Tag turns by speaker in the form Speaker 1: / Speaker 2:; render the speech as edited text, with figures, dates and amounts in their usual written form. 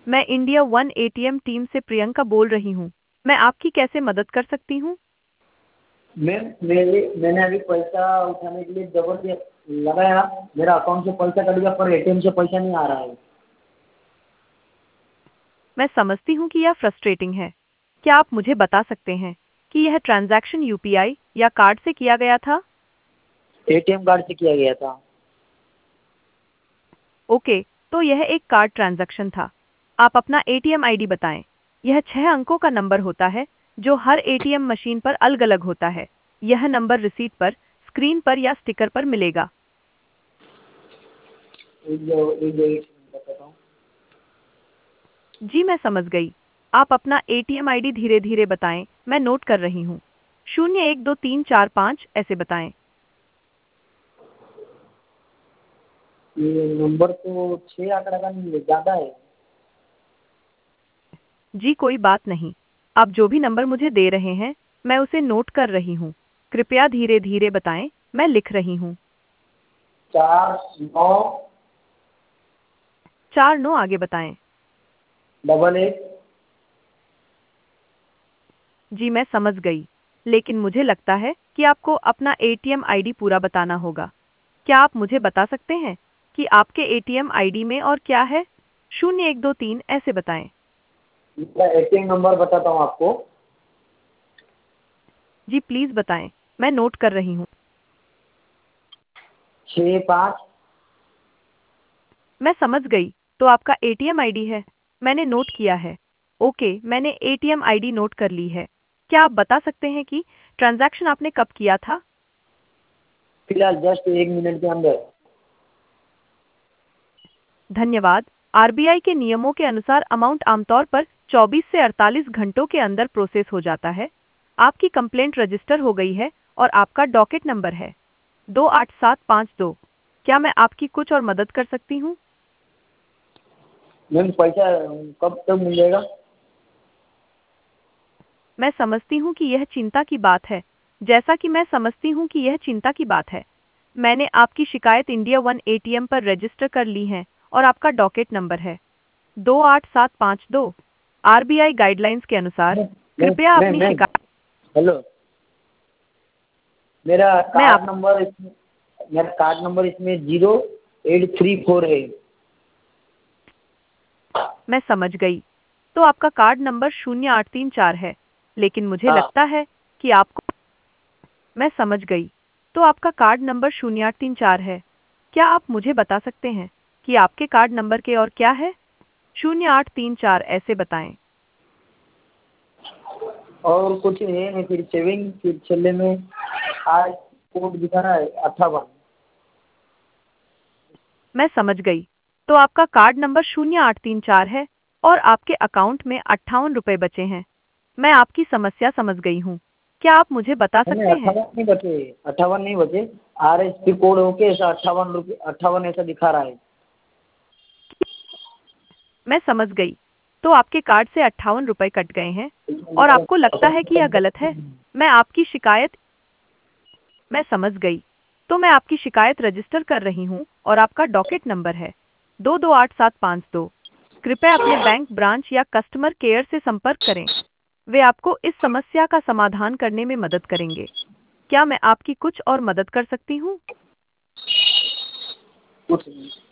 Speaker 1: मैं India one ATM team से प्रियंका बोल रही हूँ। मैं आपकी कैसे मदद कर सकती हूँ?
Speaker 2: मैंने अभी पैसा उठाने के लिए डबल लगाया, मेरा अकाउंट से पैसा कट गया पर एटीएम से पैसा नहीं आ रहा है।
Speaker 1: मैं समझती हूँ कि यह फ्रस्ट्रेटिंग है। क्या आप मुझे बता सकते हैं कि यह ट्रांजैक्शन यूपीआई या कार्ड से किया गया था?
Speaker 2: एटीएम कार्ड से किया गया था।
Speaker 1: ओके, तो यह एक कार्ड ट्रांजैक्शन था। आप अपना एटीएम आईडी बताएं। यह 6 अंकों का नंबर होता है जो हर एटीएम मशीन पर अलग-अलग होता है। यह नंबर रिसीट पर, स्क्रीन पर या स्टिकर पर मिलेगा।
Speaker 2: एक बताता हूँ।
Speaker 1: जी मैं समझ गई। आप अपना एटीएम आईडी धीरे-धीरे बताएं, मैं नोट कर रही हूँ। 012345 ऐसे बताएं।
Speaker 2: ये नंबर तो 6 आंकड़ा का नहीं है, ज़्यादा है।
Speaker 1: जी कोई बात नहीं। आप जो भी नंबर मुझे दे रहे हैं, मैं उसे नोट कर रही हूँ। कृपया धीरे-धीरे बताएं, मैं लिख रही हूँ।
Speaker 2: 4 9
Speaker 1: 49 आगे बताएं।
Speaker 2: 11।
Speaker 1: जी मैं समझ गई, लेकिन मुझे लगता है कि आपको अपना एटीएम आईडी पूरा बताना होगा। क्या आप मुझे बता सकते हैं कि आपके एटीएम आईडी में और क्या है? 0123 ऐसे बताएं।
Speaker 2: मेरा एटीएम नंबर बताता हूँ आपको।
Speaker 1: जी प्लीज़ बताएं, मैं नोट कर रही हूँ।
Speaker 2: 65।
Speaker 1: मैं समझ गई, तो आपका एटीएम आईडी है। मैंने नोट किया है। ओके, मैंने एटीएम आईडी नोट कर ली है। क्या आप बता सकते हैं कि ट्रांजैक्शन आपने कब किया था?
Speaker 2: फिलहाल जस्ट 1 मिनट के अंदर।
Speaker 1: धन्यवाद। आरबीआई के नियमों के अनुसार अमाउंट आमतौर पर 24 से 48 घंटों के अंदर प्रोसेस हो जाता है। आपकी कंप्लेंट रजिस्टर हो गई है और आपका डॉकेट नंबर है 28752। क्या मैं आपकी कुछ और मदद कर सकती हूँ?
Speaker 2: मैम पैसा कब तक मिल जाएगा?
Speaker 1: मैं समझती हूँ कि यह चिंता की बात है। जैसा कि मैं समझती हूँ कि यह चिंता की बात है। मैंने आपकी शिकायत इंडिया वन एटीएम पर रजिस्टर कर ली है और आपका डॉकेट नंबर है 28752। आरबीआई गाइडलाइंस के अनुसार
Speaker 2: मैम
Speaker 1: कृपया
Speaker 2: मैम
Speaker 1: अपनी
Speaker 2: मैम
Speaker 1: शिकायत।
Speaker 2: हेलो। मेरा
Speaker 1: मैं
Speaker 2: कार्ड
Speaker 1: आप
Speaker 2: नंबर इसमें मेरा कार्ड नंबर इसमें 0834 है।
Speaker 1: मैं समझ गई। तो आपका कार्ड नंबर 0834 है, लेकिन मुझे
Speaker 2: हाँ।
Speaker 1: लगता है कि आपको। मैं समझ गई। तो आपका कार्ड नंबर 0834 है। क्या आप मुझे बता सकते हैं कि आपके कार्ड नंबर के और क्या है? 0834 ऐसे बताएं।
Speaker 2: और कुछ है नहीं, फिर सेविंग, फिर छल्ले में आज कोड दिखा रहा है 58।
Speaker 1: मैं समझ गई। तो आपका कार्ड नंबर 0834 है और आपके अकाउंट में 58 रुपये बचे हैं। मैं आपकी समस्या समझ गई हूँ। क्या आप मुझे बता
Speaker 2: नहीं,
Speaker 1: सकते हैं?
Speaker 2: 58 नहीं बचे। RSP कोड होके ऐसा 58 रुपये, 58 ऐसा दिखा रहा है।
Speaker 1: मैं समझ गई। तो आपके कार्ड से 58 रुपये कट गए हैं और आपको लगता है कि यह गलत है। मैं आपकी शिकायत। मैं समझ गई। तो मैं आपकी शिकायत रजिस्टर कर रही हूँ और आपका डॉकेट नंबर है 228752। कृपया अपने बैंक ब्रांच या कस्टमर केयर से संपर्क करें। वे आपको इस समस्या का समाधान करने में मदद करेंगे। क्या मैं आपकी कुछ और मदद कर सकती हूँ?
Speaker 2: कुछ नहीं।